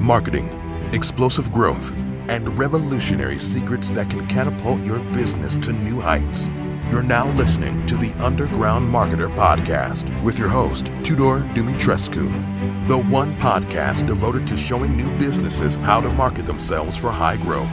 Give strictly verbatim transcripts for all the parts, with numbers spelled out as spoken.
marketing, explosive growth, and revolutionary secrets that can catapult your business to new heights. You're now listening to the Underground Marketer Podcast with your host, Tudor Dumitrescu, the one podcast devoted to showing new businesses how to market themselves for high growth.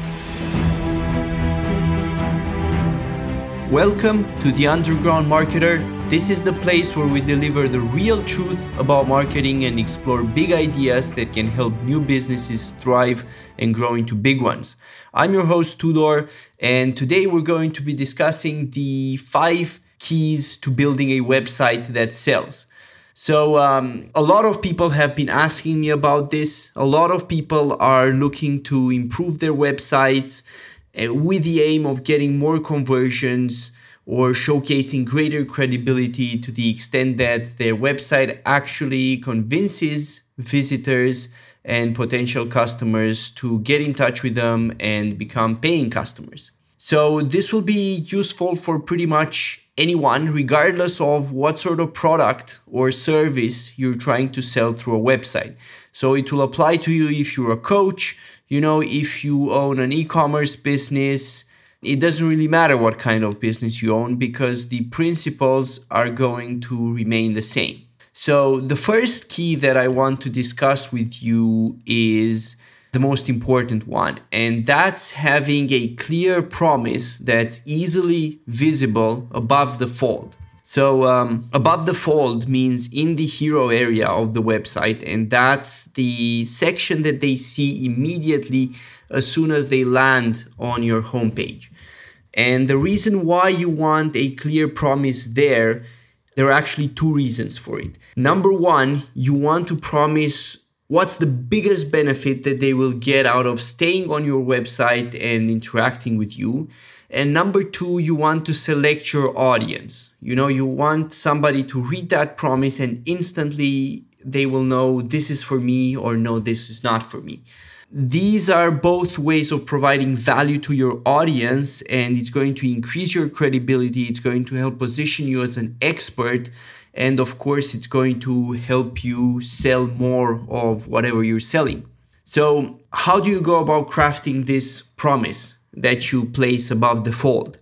Welcome to the Underground Marketer. This is the place where we deliver the real truth about marketing and explore big ideas that can help new businesses thrive and grow into big ones. I'm your host, Tudor, and today we're going to be discussing the five keys to building a website that sells. So um, a lot of people have been asking me about this. A lot of people are looking to improve their websites uh, with the aim of getting more conversions or showcasing greater credibility to the extent that their website actually convinces visitors and potential customers to get in touch with them and become paying customers. So this will be useful for pretty much anyone, regardless of what sort of product or service you're trying to sell through a website. So it will apply to you if you're a coach, you know, if you own an e-commerce business. It doesn't really matter what kind of business you own because the principles are going to remain the same. So the first key that I want to discuss with you is the most important one, and that's having a clear promise that's easily visible above the fold. So um, above the fold means in the hero area of the website, and that's the section that they see immediately as soon as they land on your homepage. And the reason why you want a clear promise there, there are actually two reasons for it. Number one, you want to promise what's the biggest benefit that they will get out of staying on your website and interacting with you. And number two, you want to select your audience. You know, you want somebody to read that promise and instantly they will know this is for me or no, this is not for me. These are both ways of providing value to your audience, and it's going to increase your credibility. It's going to help position you as an expert. And of course, it's going to help you sell more of whatever you're selling. So how do you go about crafting this promise that you place above the fold?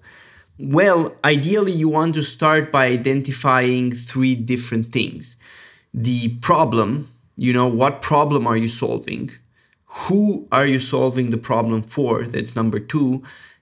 Well, ideally, you want to start by identifying three different things. The problem, you know, what problem are you solving? Who are you solving the problem for? That's number two.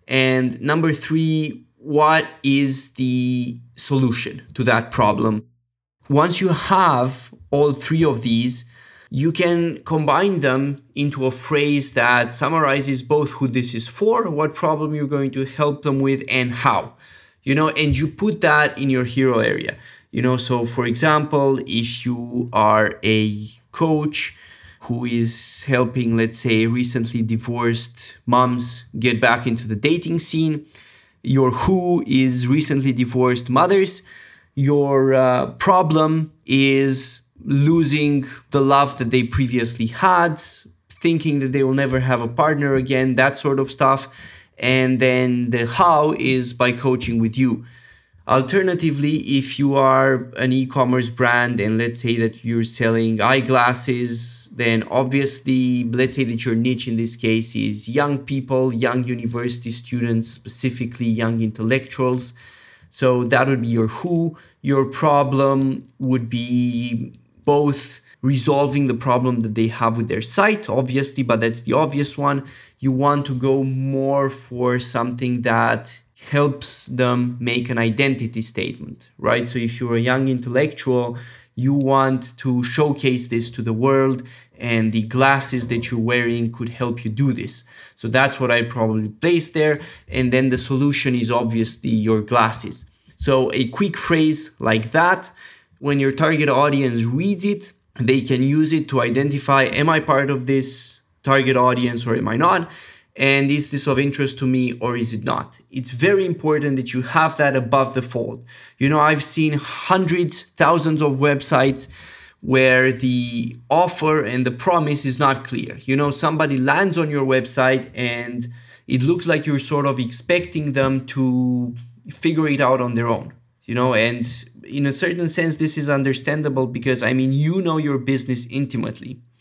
And number three, what is the solution to that problem? Once you have all three of these, you can combine them into a phrase that summarizes both who this is for, what problem you're going to help them with, and how. You know, and you put that in your hero area. You know, so for example, if you are a coach who is helping, let's say, recently divorced moms get back into the dating scene, your who is recently divorced mothers, your uh, problem is losing the love that they previously had, thinking that they will never have a partner again, that sort of stuff. And then the how is by coaching with you. Alternatively, if you are an e-commerce brand and let's say that you're selling eyeglasses, then obviously, let's say that your niche in this case is young people, young university students, specifically young intellectuals. So that would be your who. Your problem would be both resolving the problem that they have with their site, obviously, but that's the obvious one. You want to go more for something that helps them make an identity statement, right? So if you're a young intellectual, you want to showcase this to the world, and the glasses that you're wearing could help you do this. So that's what I probably placed there. And then the solution is obviously your glasses. So a quick phrase like that, when your target audience reads it, they can use it to identify, am I part of this target audience or am I not? And is this of interest to me or is it not? It's very important that you have that above the fold. You know, I've seen hundreds, thousands of websites where the offer and the promise is not clear. You know, somebody lands on your website and it looks like you're sort of expecting them to figure it out on their own, you know, and in a certain sense, this is understandable because, I mean, you know your business intimately.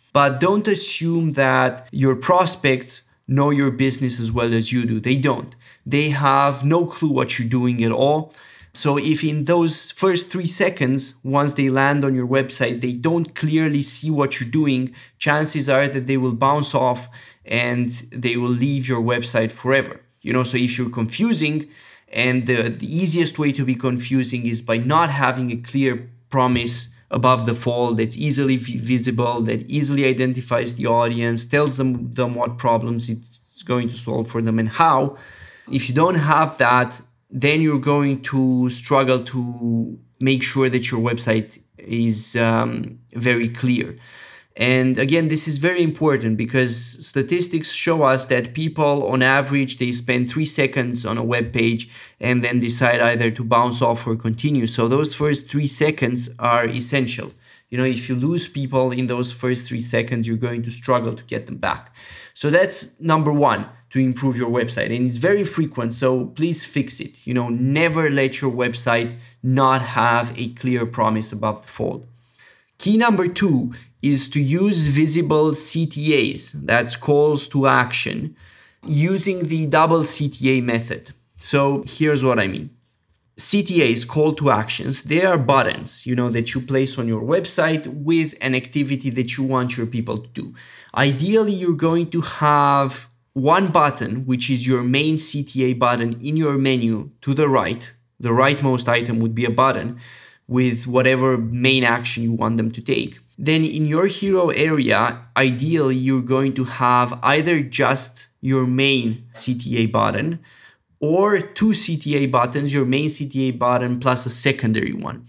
But don't assume that your prospects know your business as well as you do. They don't. They have no clue what you're doing at all. So if in those first three seconds, once they land on your website, they don't clearly see what you're doing, chances are that they will bounce off and they will leave your website forever. You know, so if you're confusing, and the, the easiest way to be confusing is by not having a clear promise above the fold that's easily v- visible, that easily identifies the audience, tells them, them what problems it's going to solve for them and how. If you don't have that, then you're going to struggle to make sure that your website is um, very clear. And again, this is very important because statistics show us that people on average, they spend three seconds on a web page and then decide either to bounce off or continue. So those first three seconds are essential. You know, if you lose people in those first three seconds, you're going to struggle to get them back. So that's number one, to improve your website. And it's very frequent, so please fix it. You know, never let your website not have a clear promise above the fold. Key number two is to use visible C T As, that's calls to action, using the double C T A method. So here's what I mean. C T As, call to actions, they are buttons, you know, that you place on your website with an activity that you want your people to do. Ideally, you're going to have one button, which is your main C T A button in your menu to the right. The rightmost item would be a button with whatever main action you want them to take. Then in your hero area, ideally, you're going to have either just your main C T A button or two C T A buttons, your main C T A button plus a secondary one.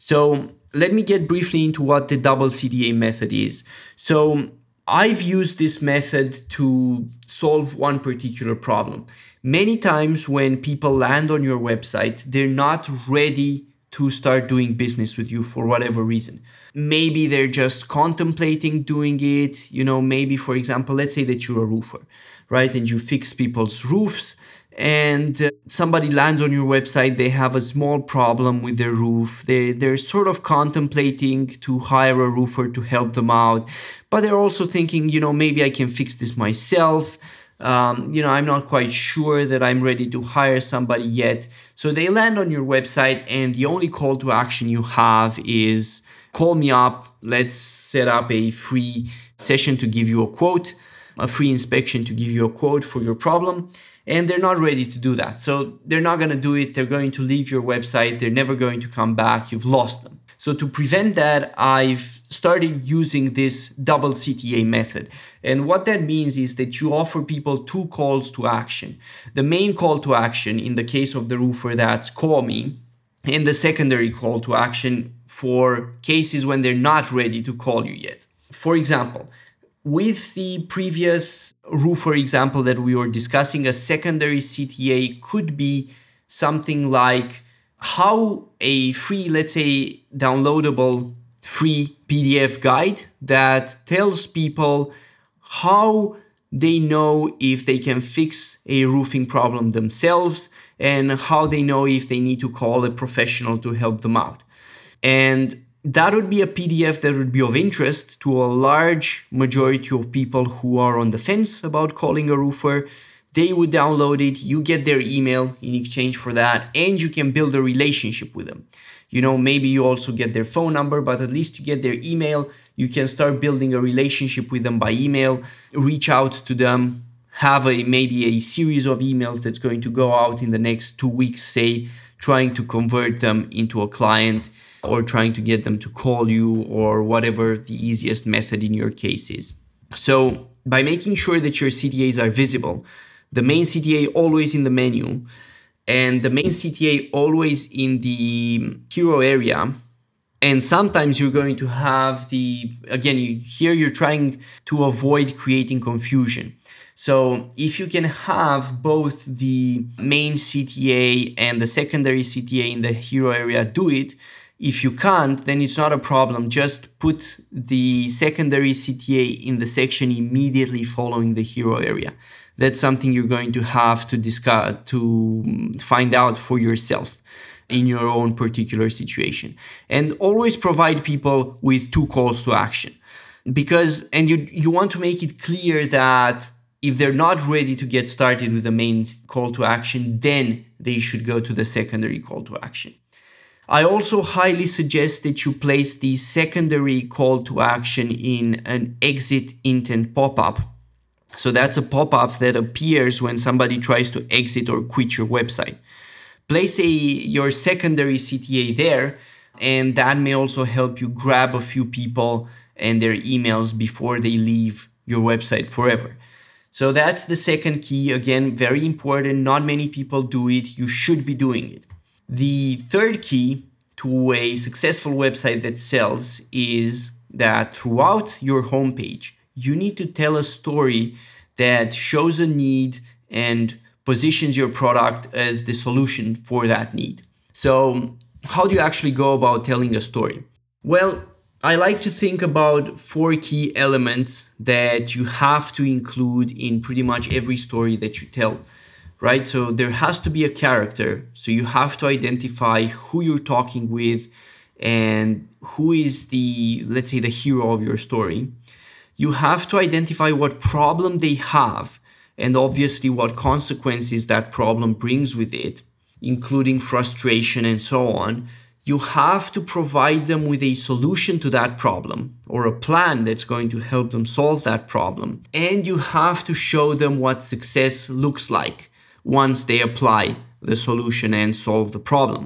So let me get briefly into what the double C T A method is. So I've used this method to solve one particular problem. Many times when people land on your website, they're not ready to start doing business with you for whatever reason. Maybe they're just contemplating doing it. You know, maybe, for example, let's say that you're a roofer, right? And you fix people's roofs and uh, somebody lands on your website. They have a small problem with their roof. They, they're sort of contemplating to hire a roofer to help them out. But they're also thinking, you know, maybe I can fix this myself. Um, you know, I'm not quite sure that I'm ready to hire somebody yet. So they land on your website and the only call to action you have is call me up. Let's set up a free session to give you a quote, a free inspection to give you a quote for your problem. And they're not ready to do that. So they're not going to do it. They're going to leave your website. They're never going to come back. You've lost them. So to prevent that, I've started using this double C T A method. And what that means is that you offer people two calls to action. The main call to action, in the case of the roofer, that's call me. And the secondary call to action for cases when they're not ready to call you yet. For example, with the previous roofer example that we were discussing, a secondary C T A could be something like how a free, let's say, downloadable free P D F guide that tells people how they know if they can fix a roofing problem themselves and how they know if they need to call a professional to help them out. And that would be a P D F that would be of interest to a large majority of people who are on the fence about calling a roofer. They would download it, you get their email in exchange for that, and you can build a relationship with them. You know, maybe you also get their phone number, but at least you get their email. You can start building a relationship with them by email, reach out to them, have a maybe a series of emails that's going to go out in the next two weeks, say, trying to convert them into a client or trying to get them to call you or whatever the easiest method in your case is. So by making sure that your C T As are visible, the main C T A always in the menu, and the main C T A always in the hero area. And sometimes you're going to have the, again, you, here you're trying to avoid creating confusion. So if you can have both the main C T A and the secondary C T A in the hero area, do it. If you can't, then it's not a problem. Just put the secondary C T A in the section immediately following the hero area. That's something you're going to have to discuss, to find out for yourself in your own particular situation. And always provide people with two calls to action. Because, and you, you want to make it clear that if they're not ready to get started with the main call to action, then they should go to the secondary call to action. I also highly suggest that you place the secondary call to action in an exit intent pop-up. So that's a pop-up that appears when somebody tries to exit or quit your website. Place a, your secondary C T A there, and that may also help you grab a few people and their emails before they leave your website forever. So that's the second key. Again, very important. Not many people do it. You should be doing it. The third key to a successful website that sells is that throughout your homepage, you need to tell a story that shows a need and positions your product as the solution for that need. So how do you actually go about telling a story? Well, I like to think about four key elements that you have to include in pretty much every story that you tell, right? So there has to be a character. So you have to identify who you're talking with and who is the, let's say, the hero of your story. You have to identify what problem they have and obviously what consequences that problem brings with it, including frustration and so on. You have to provide them with a solution to that problem or a plan that's going to help them solve that problem. And you have to show them what success looks like once they apply the solution and solve the problem.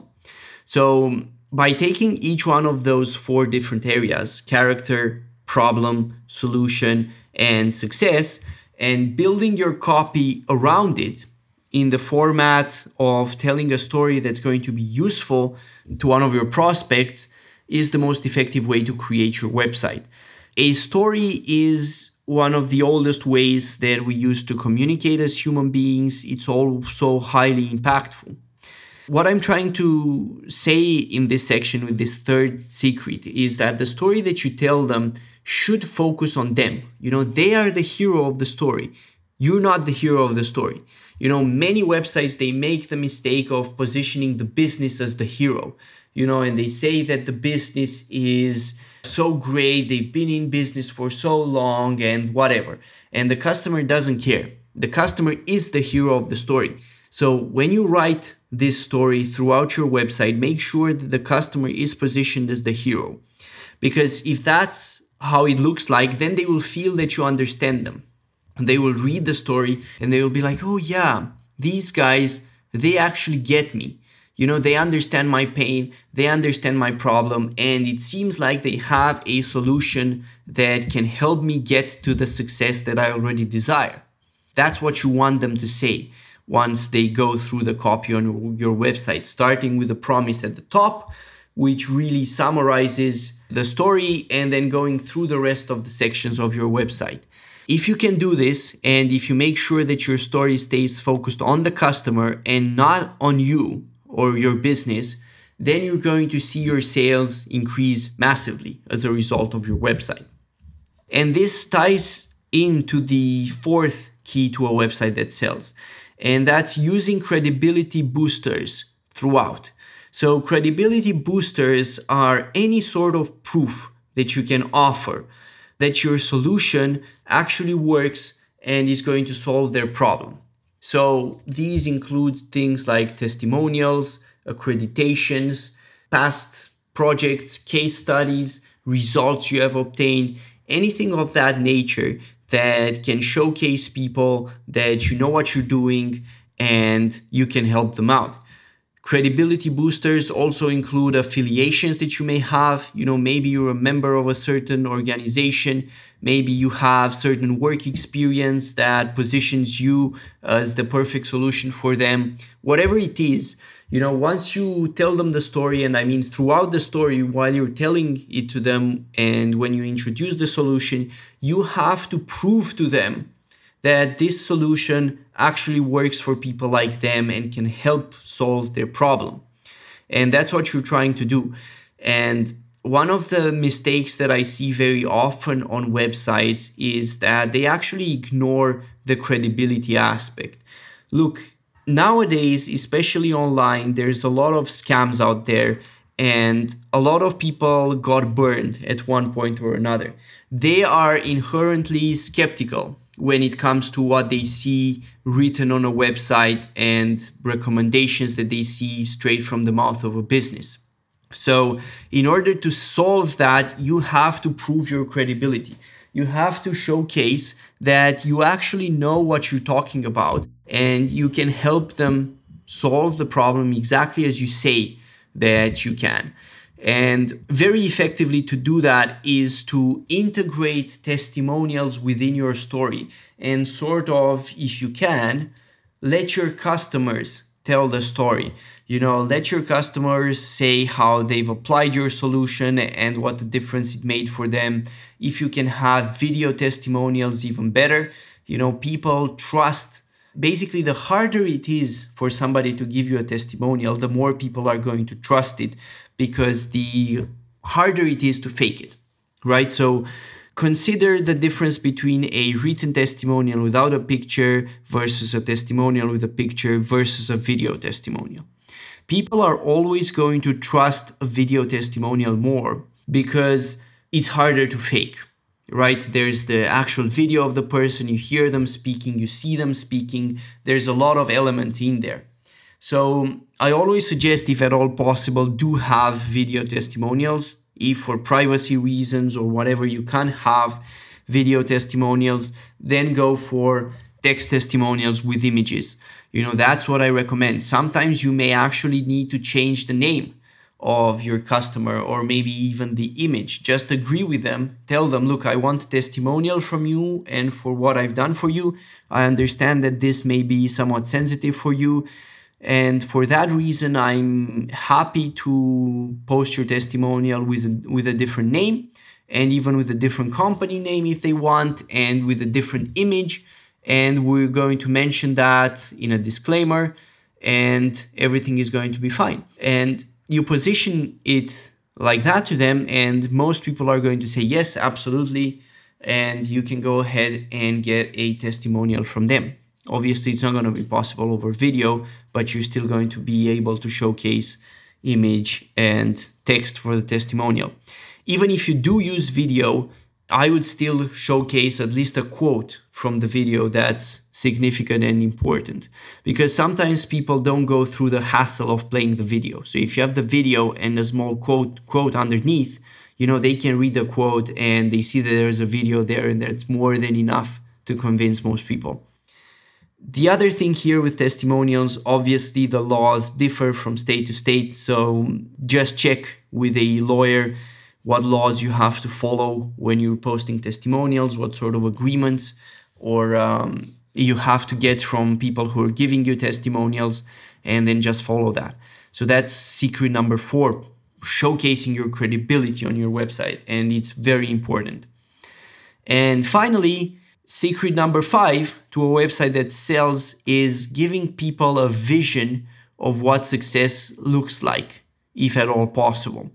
So by taking each one of those four different areas, character, problem, solution, and success, and building your copy around it in the format of telling a story that's going to be useful to one of your prospects is the most effective way to create your website. A story is one of the oldest ways that we use to communicate as human beings. It's also highly impactful. What I'm trying to say in this section with this third secret is that the story that you tell them should focus on them. You know, they are the hero of the story. You're not the hero of the story. You know, many websites, they make the mistake of positioning the business as the hero, you know, and they say that the business is so great, they've been in business for so long and whatever. And the customer doesn't care. The customer is the hero of the story. So when you write this story throughout your website, make sure that the customer is positioned as the hero. Because if that's how it looks like, then they will feel that you understand them. They will read the story and they will be like, oh yeah, these guys, they actually get me. You know, they understand my pain, they understand my problem, and it seems like they have a solution that can help me get to the success that I already desire. That's what you want them to say once they go through the copy on your website, starting with the promise at the top, which really summarizes the story, and then going through the rest of the sections of your website. If you can do this, and if you make sure that your story stays focused on the customer and not on you or your business, then you're going to see your sales increase massively as a result of your website. And this ties into the fourth key to a website that sells, and that's using credibility boosters throughout. So credibility boosters are any sort of proof that you can offer that your solution actually works and is going to solve their problem. So these include things like testimonials, accreditations, past projects, case studies, results you have obtained, anything of that nature that can showcase people that you know what you're doing and you can help them out. Credibility boosters also include affiliations that you may have. You know, maybe you're a member of a certain organization. Maybe you have certain work experience that positions you as the perfect solution for them. Whatever it is, you know, once you tell them the story, and I mean throughout the story, while you're telling it to them and when you introduce the solution, you have to prove to them that this solution actually works for people like them and can help solve their problem. And that's what you're trying to do. And one of the mistakes that I see very often on websites is that they actually ignore the credibility aspect. Look, nowadays, especially online, there's a lot of scams out there, And a lot of people got burned at one point or another. They are inherently skeptical when it comes to what they see written on a website and recommendations that they see straight from the mouth of a business. So in order to solve that, you have to prove your credibility. You have to showcase that you actually know what you're talking about and you can help them solve the problem exactly as you say that you can. And very effectively to do that is to integrate testimonials within your story and sort of, if you can, let your customers tell the story. You know, let your customers say how they've applied your solution and what the difference it made for them. If you can have video testimonials, even better. You know, people trust. Basically, the harder it is for somebody to give you a testimonial, the more people are going to trust it because the harder it is to fake it, right? So consider the difference between a written testimonial without a picture versus a testimonial with a picture versus a video testimonial. People are always going to trust a video testimonial more because it's harder to fake, right? There's the actual video of the person, you hear them speaking, you see them speaking. There's a lot of elements in there. So I always suggest, if at all possible, do have video testimonials. If for privacy reasons or whatever you can't have video testimonials, then go for text testimonials with images. You know, that's what I recommend. Sometimes you may actually need to change the name of your customer or maybe even the image. Just agree with them. Tell them, look, I want a testimonial from you and for what I've done for you. I understand that this may be somewhat sensitive for you. And for that reason, I'm happy to post your testimonial with a, with a different name and even with a different company name if they want and with a different image. And we're going to mention that in a disclaimer and everything is going to be fine. And you position it like that to them and most people are going to say, yes, absolutely. And you can go ahead and get a testimonial from them. Obviously, it's not going to be possible over video, but you're still going to be able to showcase image and text for the testimonial. Even if you do use video, I would still showcase at least a quote from the video that's significant and important because sometimes people don't go through the hassle of playing the video. So if you have the video and a small quote quote underneath, you know, they can read the quote and they see that there's a video there and that's more than enough to convince most people. The other thing here with testimonials, obviously the laws differ from state to state. So just check with a lawyer what laws you have to follow when you're posting testimonials, what sort of agreements or um, you have to get from people who are giving you testimonials, and then just follow that. So that's secret number four, showcasing your credibility on your website, and it's very important. And finally, secret number five to a website that sells is giving people a vision of what success looks like, if at all possible.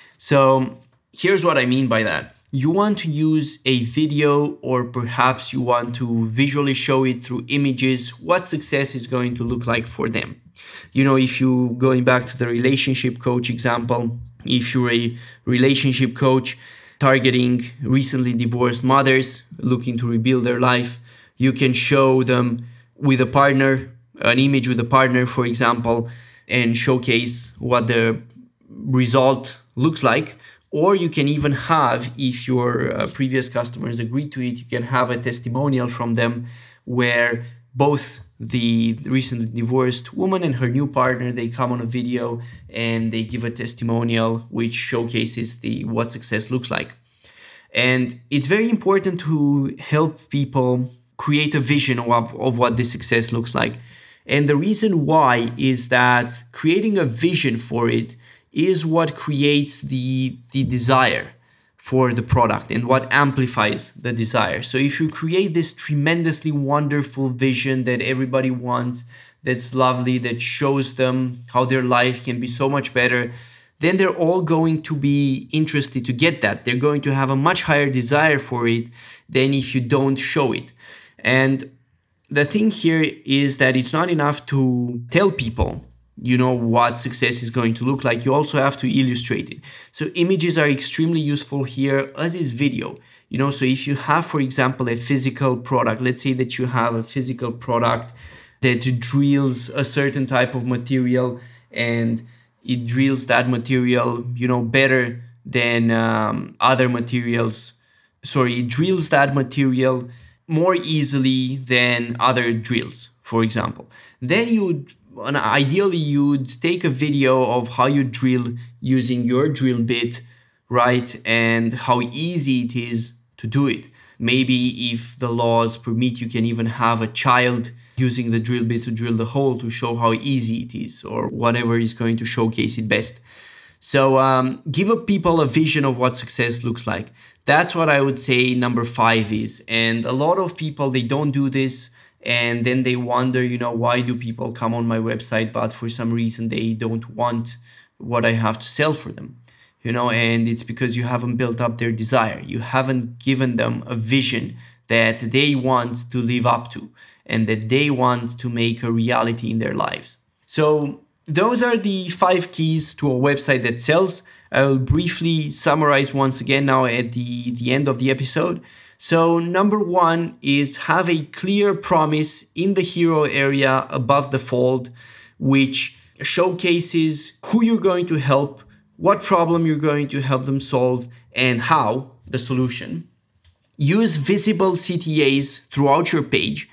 So here's what I mean by that. You want to use a video or perhaps you want to visually show it through images, what success is going to look like for them. You know, if you, going back to the relationship coach example, if you're a relationship coach targeting recently divorced mothers looking to rebuild their life, you can show them with a partner, an image with a partner, for example, and showcase what the result looks like. Or you can even have, if your uh, previous customers agree to it, you can have a testimonial from them where both the recently divorced woman and her new partner, they come on a video and they give a testimonial which showcases the what success looks like. And it's very important to help people create a vision of, of what this success looks like. And the reason why is that creating a vision for it is what creates the, the desire for the product and what amplifies the desire. So if you create this tremendously wonderful vision that everybody wants, that's lovely, that shows them how their life can be so much better, then they're all going to be interested to get that. They're going to have a much higher desire for it than if you don't show it. And the thing here is that it's not enough to tell people you know what success is going to look like, you also have to illustrate it. So images are extremely useful here, as is video. You know, so if you have, for example, a physical product, let's say that you have a physical product that drills a certain type of material, and it drills that material, you know, better than um, other materials. Sorry, it drills that material more easily than other drills, for example. Then you would, and ideally, you'd take a video of how you drill using your drill bit, right? And how easy it is to do it. Maybe if the laws permit, you can even have a child using the drill bit to drill the hole to show how easy it is, or whatever is going to showcase it best. So um, give people a vision of what success looks like. That's what I would say number five is. And a lot of people, they don't do this. And then they wonder, you know, why do people come on my website, but for some reason they don't want what I have to sell for them, you know, and it's because you haven't built up their desire. You haven't given them a vision that they want to live up to and that they want to make a reality in their lives. So those are the five keys to a website that sells. I will briefly summarize once again now at the, the end of the episode. So number one is have a clear promise in the hero area above the fold, which showcases who you're going to help, what problem you're going to help them solve, and how, the solution. Use visible C T As throughout your page,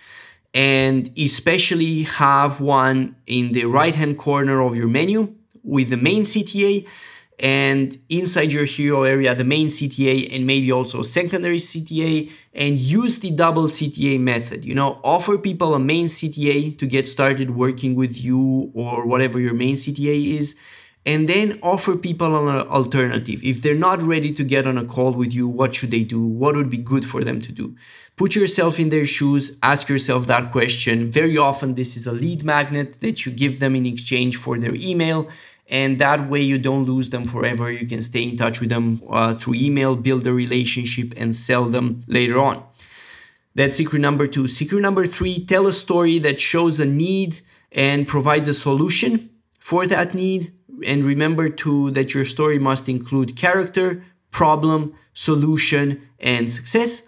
and especially have one in the right-hand corner of your menu with the main C T A, and inside your hero area, the main C T A, and maybe also secondary C T A, and use the double C T A method. You know, offer people a main C T A to get started working with you or whatever your main C T A is, and then offer people an alternative. If they're not ready to get on a call with you, what should they do? What would be good for them to do? Put yourself in their shoes, ask yourself that question. Very often, this is a lead magnet that you give them in exchange for their email. And that way you don't lose them forever. You can stay in touch with them uh, through email, build a relationship, and sell them later on. That's secret number two. Secret number three, tell a story that shows a need and provides a solution for that need. And remember too that your story must include character, problem, solution, and success.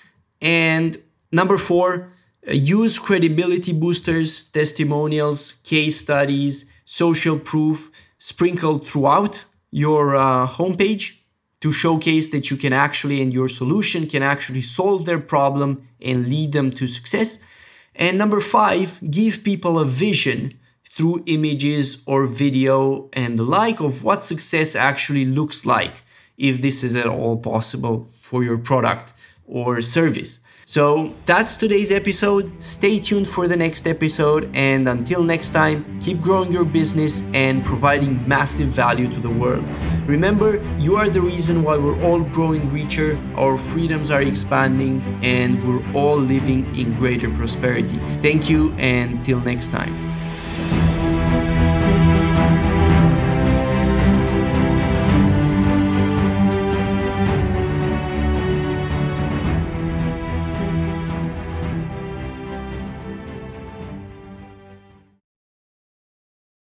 And number four, uh, use credibility boosters, testimonials, case studies, social proof, sprinkled throughout your uh, homepage to showcase that you can actually, and your solution can actually solve their problem and lead them to success. And number five, give people a vision through images or video and the like of what success actually looks like, if this is at all possible for your product or service. So that's today's episode. Stay tuned for the next episode. And until next time, keep growing your business and providing massive value to the world. Remember, you are the reason why we're all growing richer, our freedoms are expanding, and we're all living in greater prosperity. Thank you, and till next time.